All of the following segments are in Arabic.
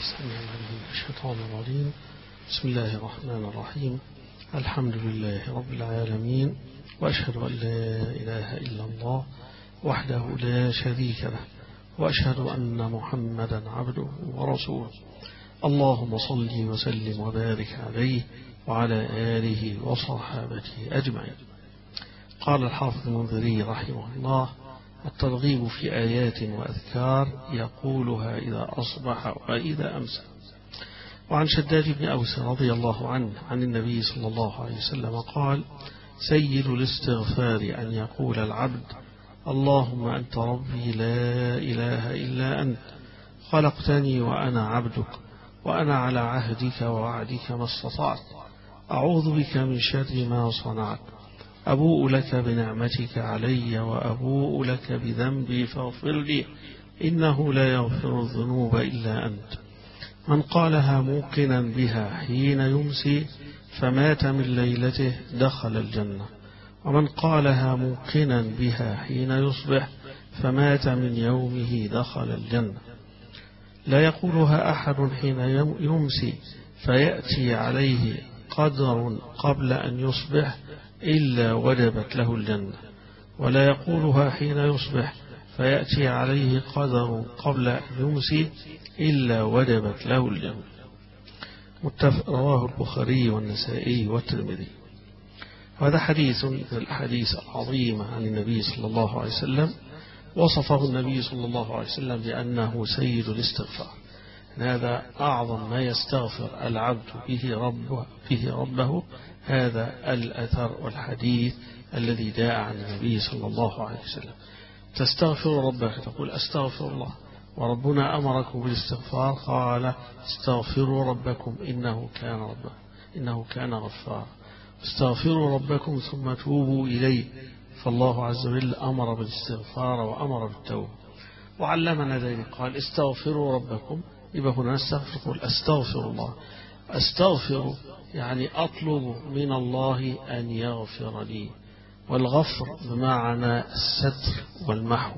السميع العليم من الشيطان الرجيم. بسم الله الرحمن الرحيم. الحمد لله رب العالمين، وأشهد أن لا إله إلا الله وحده لا شريك له، وأشهد أن محمدا عبده ورسوله. اللهم صل وسلم وبارك عليه وعلى آله وصحابته أجمعين. قال الحافظ المنذري رحمه الله: الترغيب في آيات وأذكار يقولها إذا أصبح وإذا أمسى. وعن شداد بن أوس رضي الله عنه عن النبي صلى الله عليه وسلم قال: سيد الاستغفار أن يقول العبد: اللهم أنت ربي لا إله إلا أنت، خلقتني وأنا عبدك، وأنا على عهدك ووعدك ما استطعت، أعوذ بك من شر ما صنعت، أبوء لك بنعمتك علي وأبوء لك بذنبي فاغفر لي، إنه لا يغفر الذنوب إلا أنت. من قالها موقنا بها حين يمسي فمات من ليلته دخل الجنة، ومن قالها موقنا بها حين يصبح فمات من يومه دخل الجنة. لا يقولها أحد حين يمسي فيأتي عليه قدر قبل أن يصبح إلا وجبت له الجنة، ولا يقولها حين يصبح فيأتي عليه قدر قبل أن يمسي إلا وجبت له الجنة. متفق، رواه البخاري والنسائي والترمذي. وهذا حديث من الأحاديث العظيمة عن النبي صلى الله عليه وسلم، وصفه النبي صلى الله عليه وسلم بأنه سيد الاستغفار. هذا أعظم ما يستغفر العبد به ربه، هذا الأثر والحديث الذي جاء عن النبي صلى الله عليه وسلم. تستغفر ربك، تقول أستغفر الله، وربنا أمركم بالاستغفار، قال استغفروا ربكم إنه كان غفارا، استغفروا ربكم ثم توبوا إليه. فالله عز وجل أمر بالاستغفار وأمر بالتوبة وعلمنا ذلك، قال استغفروا ربكم. يبقى هنا نستغفر، تقول أستغفر الله. أستغفر يعني أطلب من الله أن يغفر لي، والغفر بمعنى الستر والمحو،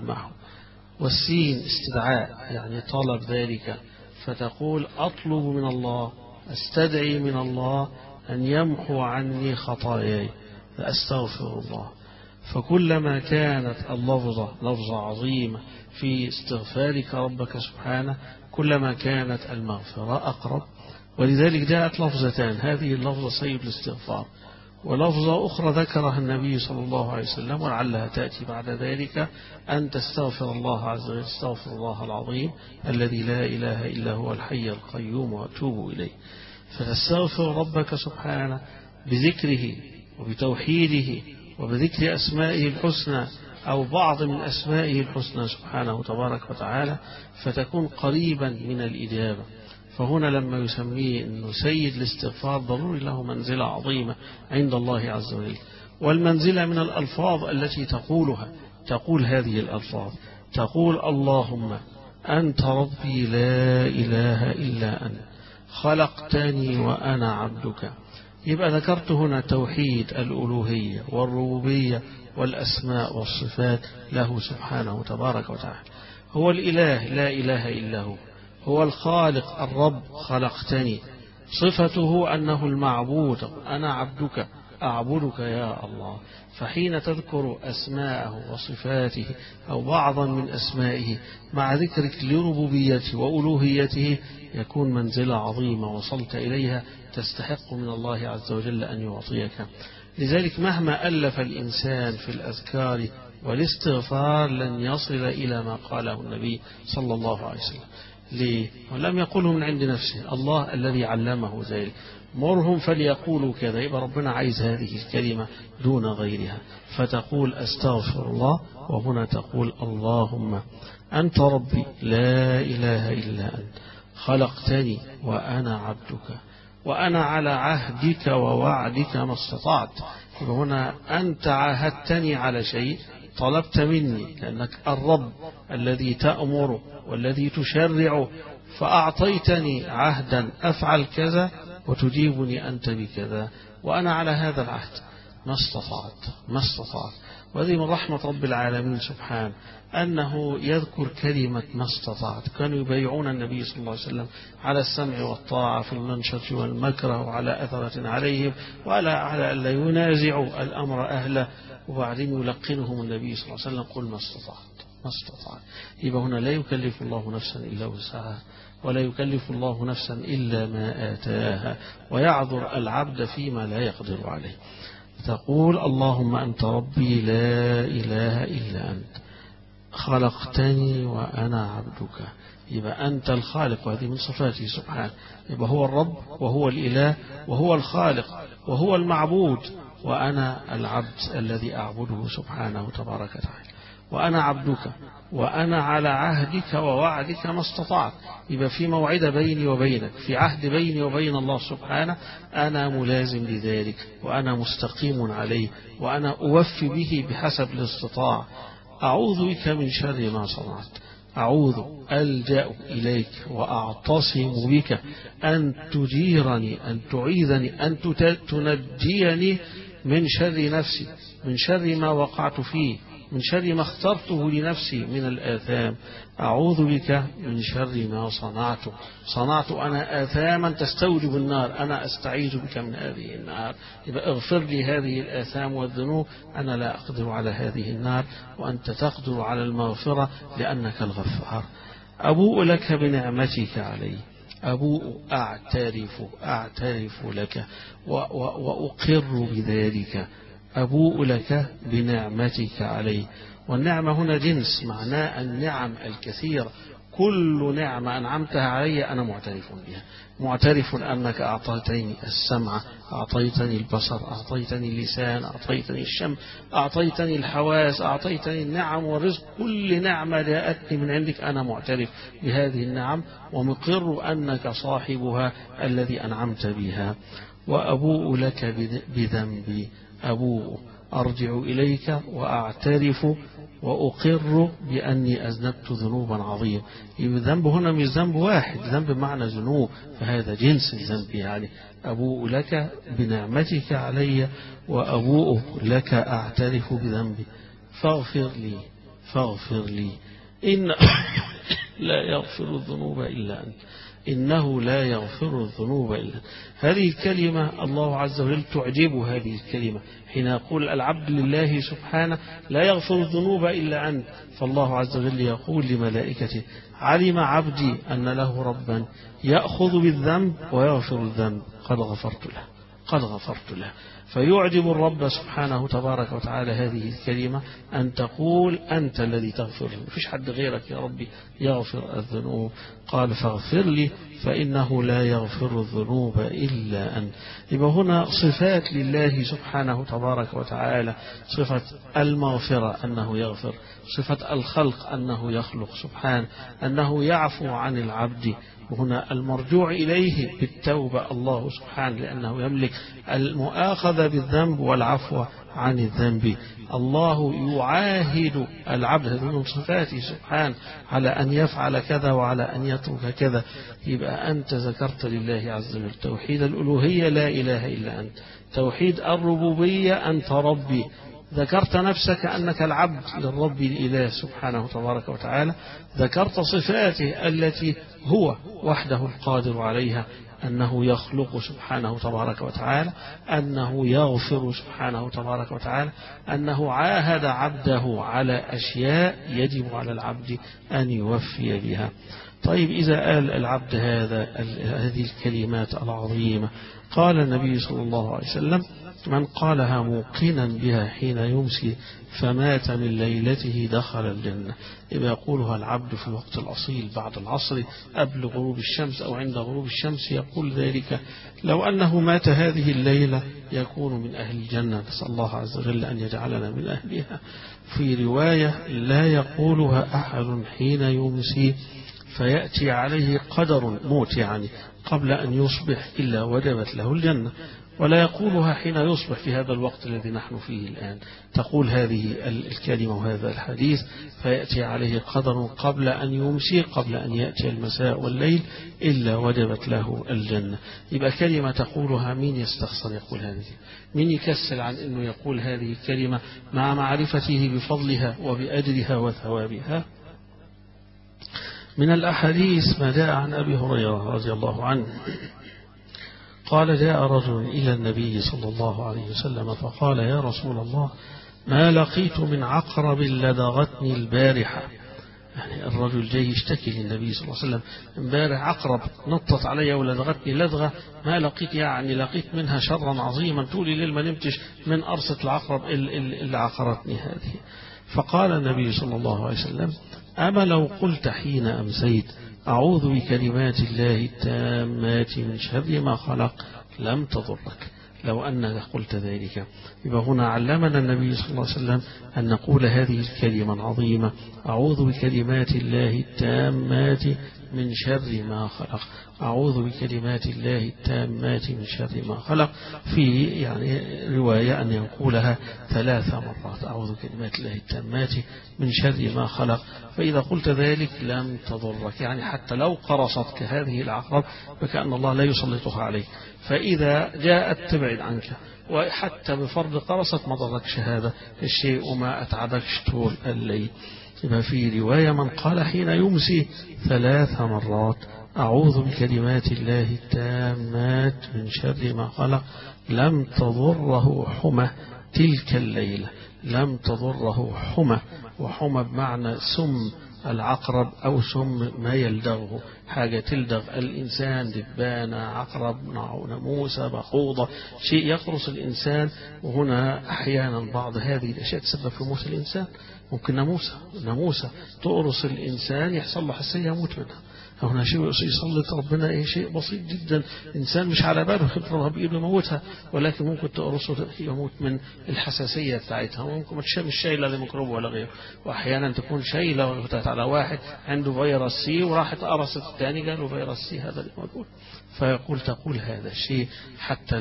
والسين استدعاء يعني طلب ذلك، فتقول أطلب من الله، أستدعي من الله أن يمحو عني خطاياي، فأستغفر الله. فكلما كانت اللفظة لفظة عظيمة في استغفارك ربك سبحانه، كلما كانت المغفرة أقرب. ولذلك جاءت لفظتان، هذه اللفظة سيد الاستغفار، ولفظة أخرى ذكرها النبي صلى الله عليه وسلم ولعلها تأتي بعد ذلك، أن تستغفر الله عز وجل، استغفر الله العظيم الذي لا إله إلا هو الحي القيوم وأتوب إليه. فتستغفر ربك سبحانه بذكره وبتوحيده وبذكر أسمائه الحسنى أو بعض من أسمائه الحسنى سبحانه تبارك وتعالى، فتكون قريبا من الإجابة. فهنا لما يسميه أنه سيد الاستغفار ضروري له منزلة عظيمة عند الله عز وجل، والمنزلة من الألفاظ التي تقول هذه الألفاظ، تقول اللهم أنت ربي لا إله إلا أنت، خلقتني وأنا عبدك. يبقى ذكرت هنا توحيد الألوهية والربوبية والأسماء والصفات له سبحانه تبارك وتعالى. هو الإله لا إله إلا هو الخالق الرب، خلقتني. صفته أنه المعبود، أنا عبدك أعبدك يا الله. فحين تذكر أسماءه وصفاته أو بعضا من أسمائه مع ذكرك لربوبيته وألوهيته يكون منزلة عظيمة وصلت إليها تستحق من الله عز وجل أن يعطيك. لذلك مهما ألف الإنسان في الأذكار والاستغفار لن يصل إلى ما قاله النبي صلى الله عليه وسلم. ليه؟ ولم يقوله من عند نفسه، الله الذي علمه ذلك، مرهم فليقولوا كذا. يبقى ربنا عايز هذه الكلمة دون غيرها، فتقول أستغفر الله، وهنا تقول اللهم أنت ربي لا إله إلا أنت، خلقتني وأنا عبدك، وأنا على عهدك ووعدك ما استطعت. هنا أنت عاهدتني على شيء، طلبت مني، لأنك الرب الذي تأمر والذي تشرع، فأعطيتني عهدا أفعل كذا وتجيبني أنت بكذا، وأنا على هذا العهد ما استطعت. وهذه من رحمة رب العالمين سبحانه أنه يذكر كلمة ما استطعت. كانوا يبايعون النبي صلى الله عليه وسلم على السمع والطاعة في المنشط والمكره وعلى أثرة عليهم وعلى ألا ينازعوا الأمر أهله، وبعدين يلقنهم النبي صلى الله عليه وسلم قل ما استطعت. يبقى هنا لا يكلف الله نفسا إلا وسعها، ولا يكلف الله نفسا إلا ما آتاها، ويعذر العبد فيما لا يقدر عليه. تقول اللهم أنت ربي لا إله إلا أنت خلقتني وأنا عبدك. يبقى أنت الخالق، وهذه من صفاته سبحانه. يبقى هو الرب وهو الإله وهو الخالق وهو المعبود، وأنا العبد الذي أعبده سبحانه تبارك وتعالى. وأنا عبدك وأنا على عهدك ووعدك ما استطعت. يبقى في موعد بيني وبينك، في عهد بيني وبين الله سبحانه، أنا ملازم لذلك وأنا مستقيم عليه وأنا أوفي به بحسب الاستطاع. أعوذ بك من شر ما صنعت، ألجأ إليك وأعتصم بك أن تجيرني، أن تعيذني، أن تنجيني من شر نفسي، من شر ما وقعت فيه، من شر ما اخترته لنفسي من الآثام. أعوذ بك من شر ما صنعت أنا آثاما تستوجب النار، أنا أستعيذ بك من هذه النار. يبقى اغفر لي هذه الآثام والذنوب، أنا لا أقدر على هذه النار وأنت تقدر على المغفرة لأنك الغفار. أبوء لك بنعمتك علي، أعترف لك وأقر بذلك. أبوء لك بنعمتك علي، والنعمة هنا جنس، معناه النعم الكثيرة. كل نعمة أنعمتها علي أنا معترف بها، معترف أنك أعطيتني السمع، أعطيتني البصر، أعطيتني اللسان، أعطيتني الشم، أعطيتني الحواس، أعطيتني النعم والرزق. كل نعمة جاءتني من عندك أنا معترف بهذه النعم ومقر أنك صاحبها الذي أنعمت بها. وأبوء لك بذنبي، أرجع إليك وأعترف وأقر بأني أذنبت ذنوبا عظيمة. الذنب هنا مش ذنب واحد، ذنب بمعنى ذنوب، فهذا جنس الذنب. يعني أبوء لك بنعمتك علي وأبوء لك أعترف بذنبي فاغفر لي إن لا يغفر الذنوب إلا أنت، إنه لا يغفر الذنوب إلا. هذه الكلمة الله عز وجل تعجب هذه الكلمة حين يقول العبد لله سبحانه لا يغفر الذنوب إلا أنت، فالله عز وجل يقول لملائكته علم عبدي أن له ربا يأخذ بالذنب ويغفر الذنب، قد غفرت له. فيعجب الرب سبحانه تبارك وتعالى هذه الكلمة، أن تقول أنت الذي تغفر، مفيش حد غيرك يا ربي يغفر الذنوب. قال فاغفر لي فإنه لا يغفر الذنوب إلا أنت. يبقى هنا صفات لله سبحانه تبارك وتعالى، صفة المغفرة أنه يغفر، صفة الخلق أنه يخلق سبحانه، أنه يعفو عن العبد. وهنا المرجوع إليه بالتوبة الله سبحانه، لأنه يملك المؤاخذة بالذنب والعفو عن الذنب. الله يعاهد العبد، هذه من صفاته سبحانه، على أن يفعل كذا وعلى أن يترك كذا. يبقى أنت ذكرت لله عز وجل توحيد الألوهية لا إله إلا أنت، توحيد الربوبية أنت ربي، ذكرت نفسك أنك العبد للرب الإله سبحانه تبارك وتعالى، ذكرت صفاته التي هو وحده القادر عليها، أنه يخلق سبحانه تبارك وتعالى، أنه يغفر سبحانه تبارك وتعالى، أنه عاهد عبده على أشياء يجب على العبد أن يوفي بها. طيب إذا قال العبد هذه الكلمات العظيمة، قال النبي صلى الله عليه وسلم من قالها موقنا بها حين يمسي فمات من ليلته دخل الجنة. يبقى يقولها العبد في الوقت الأصيل بعد العصر قبل غروب الشمس أو عند غروب الشمس، يقول ذلك لو أنه مات هذه الليلة يكون من أهل الجنة، نسأل الله عز وجل أن يجعلنا من أهلها. في رواية لا يقولها أحد حين يمسي فيأتي عليه قدر موت يعني قبل أن يصبح إلا وجبت له الجنة، ولا يقولها حين يصبح في هذا الوقت الذي نحن فيه الآن. تقول هذه الكلمة وهذا الحديث فيأتي عليه قدر قبل أن يمسي، قبل أن يأتي المساء والليل إلا وجبت له الجنة. يبقى كلمة تقولها مين يستخسر يقول هذه؟ مين يكسل عن أنه يقول هذه الكلمة مع معرفته بفضلها وبأجرها وثوابها؟ من الأحاديث ما جاء عن أبي هريرة رضي الله عنه قال جاء رجل إلى النبي صلى الله عليه وسلم فقال يا رسول الله ما لقيت من عقرب لدغتني البارحة. يعني الرجل جاي يشتكي للنبي صلى الله عليه وسلم امبارح عقرب نطت علي ولدغتني لدغة ما لقيت، يعني لقيت منها شرا عظيما طول الليل ما نمتش من أرصة العقرب اللي عقرتني هذه. فقال النبي صلى الله عليه وسلم أما لو قلت حين أمسيت أعوذ بكلمات الله التامات من شر ما خلق لم تضرك. لو أنك قلت ذلك. يبقى هنا علمنا النبي صلى الله عليه وسلم أن نقول هذه الكلمة العظيمة أعوذ بكلمات الله التامات من شر ما خلق. أعوذ بكلمات الله التامات من شر ما خلق. في يعني رواية أن يقولها 3 مرات أعوذ بكلمات الله التامات من شر ما خلق. فإذا قلت ذلك لم تضرك، يعني حتى لو قرصتك هذه العقرب فكأن الله لا يسلطها عليك، فإذا جاءت تبعد عنك، وحتى بفرض قرصت ما ضركش هذا الشيء وما أتعبكش طول الليل. يبقى في رواية من قال حين يمسي 3 مرات أعوذ بكلمات الله التامات من شر ما خلق لم تضره حمى تلك الليلة. لم تضره حمى، وحمى بمعنى سم العقرب أو سم ما يلدغه، حاجة تلدغ الإنسان، دبانة، عقرب، ناموسة، بخوضة، شيء يقرص الإنسان. وهنا أحيانا بعض هذه الأشياء تسبب في موت الإنسان. ممكن ناموسة تقرص الإنسان يحصل له حساسية يموت منها. هنا شيء يسلط ربنا شيء بسيط جدا، إنسان مش على باله يضربها بإيده يموتها، ولكن ممكن تقرصه يموت من الحساسية بتاعتها. وممكن مش شايلة لميكروب ولا غيره، وأحيانا تكون شايلة وفتحت على واحد عنده فيروس سي وراحت قرصت الثاني قالوا فيروس سي هذا اللي موجود. فيقول تقول هذا الشيء حتى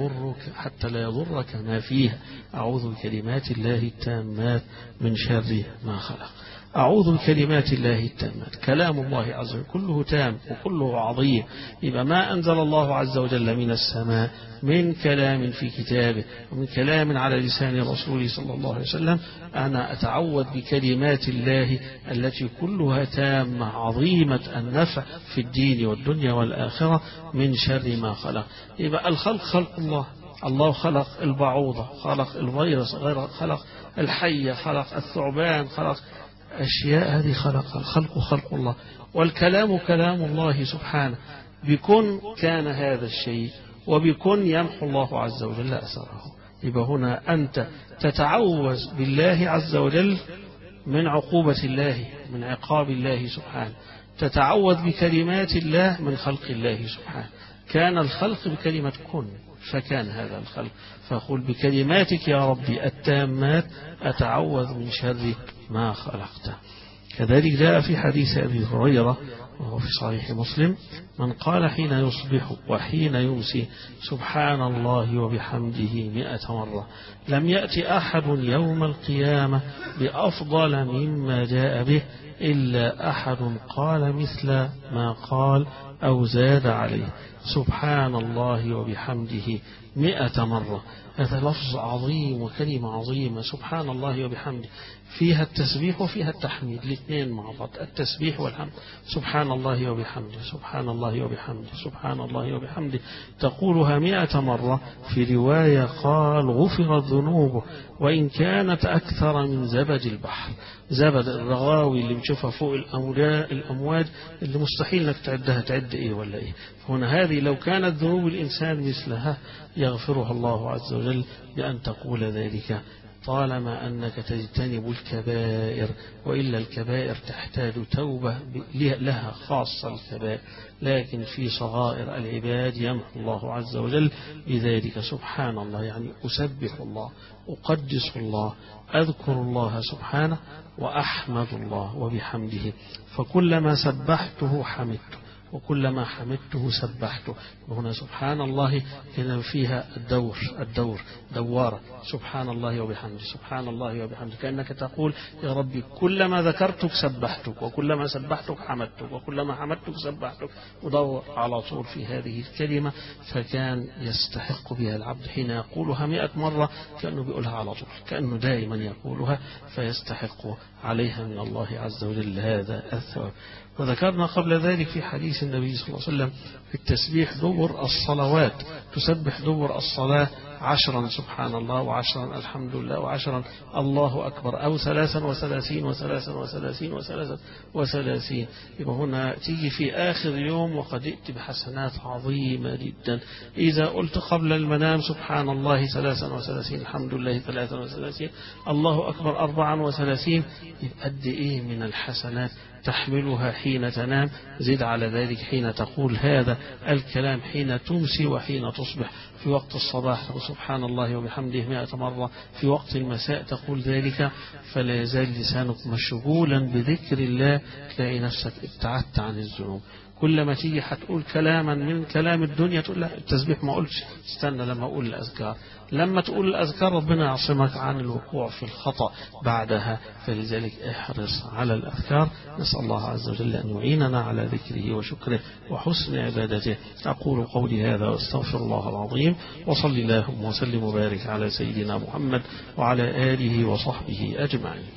لا يضرك ما فيها. أعوذ بكلمات الله التامات من شر ما خلق. أعوذ بكلمات الله التامات. كلام الله عز وجل كله تام وكله عظيم. يبقى ما أنزل الله عز وجل من السماء من كلام في كتابه ومن كلام على لسان رسوله صلى الله عليه وسلم أنا أتعوذ بكلمات الله التي كلها تامة عظيمة النفع في الدين والدنيا والآخرة من شر ما خلق. يبقى الخلق خلق الله. الله خلق البعوضة، خلق الفيروس، خلق الحية، خلق الثعبان، خلق أشياء هذه خلق. الخلق خلق الله، والكلام كلام الله سبحانه. بكن كان هذا الشيء، وبكن يمحو الله عز وجل أثره. يبقى هنا أنت تتعوذ بالله عز وجل من عقوبة الله، من عقاب الله سبحانه. تتعوذ بكلمات الله من خلق الله سبحانه. كان الخلق بكلمة كن فكان هذا الخلق. فقل بكلماتك يا ربي التامات أتعوذ من شر ما خلقته. كذلك جاء في حديث أبي هريرة وهو في صحيح مسلم من قال حين يصبح وحين يمسي سبحان الله وبحمده 100 مرة لم يأتي أحد يوم القيامة بأفضل مما جاء به إلا أحد قال مثل ما قال أو زاد عليه. سبحان الله وبحمده 100 مرة. هذا لفظ عظيم وكلمة عظيمة. سبحان الله وبحمده فيها التسبيح وفيها التحميد الاثنين مع بعض، التسبيح والحمد. سبحان الله وبحمده، سبحان الله وبحمده، سبحان الله وبحمده. تقولها 100 مرة. في رواية قال غفرت ذنوبه وإن كانت أكثر من زبد البحر. زبد الرغاوي اللي بنشوفها فوق الأمواج اللي مستحيل انك تعدها، تعد إيه ولا إيه. هنا هذه لو كانت ذنوب الإنسان مثلها يغفرها الله عز وجل بأن تقول ذلك طالما أنك تجتنب الكبائر، وإلا الكبائر تحتاج توبة لها خاصة الكبائر، لكن في صغائر العباد يمحو الله عز وجل بذلك. سبحان الله يعني أسبح الله، أقدس الله، أذكر الله سبحانه وأحمد الله وبحمده، فكلما سبحته حمدته، وكلما حمدته سبحته. وهنا سبحان الله كان فيها الدور دوارة، سبحان الله وبحمده، سبحان الله وبحمده، كأنك تقول يا ربي كلما ذكرتك سبحتك، وكلما سبحتك حمدتك، وكلما حمدتك سبحتك، ودور على طول في هذه الكلمة. فكان يستحق بها العبد حين يقولها 100 مرة كأنه بيقولها على طول، كأنه دائما يقولها، فيستحق عليها من الله عز وجل هذا الثواب. وذكرنا قبل ذلك في حديث النبي صلى الله عليه وسلم في التسبيح دبر الصلوات، تسبح دبر الصلاة 10 سبحان الله، و10 الحمد لله، و10 الله أكبر، أو 33 و33 و33. يبقى هنا تيجي في آخر يوم وقد ائت بحسنات عظيمة جدا. إذا قلت قبل المنام سبحان الله 33، الحمد لله 33، الله أكبر 34، يبقى قد إيه من الحسنات تحملها حين تنام. زد على ذلك حين تقول هذا الكلام حين تمسي وحين تصبح. في وقت الصباح سبحان الله وبحمده 100 مرة، في وقت المساء تقول ذلك، فلا يزال لسانك مشغولا بذكر الله، تلاقي نفسك ابتعدت عن الذنوب. كلما تيجي هتقول كلاما من كلام الدنيا تقول لا التسبيح ما قلتش، استنى لما أقول الأذكار. لما تقول الأذكار ربنا يعصمك عن الوقوع في الخطأ بعدها، فلذلك احرص على الأذكار. نسأل الله عز وجل أن يعيننا على ذكره وشكره وحسن عبادته. أقول قولي هذا واستغفر الله العظيم، وصل اللهم وسلم وبارك على سيدنا محمد وعلى آله وصحبه أجمعين.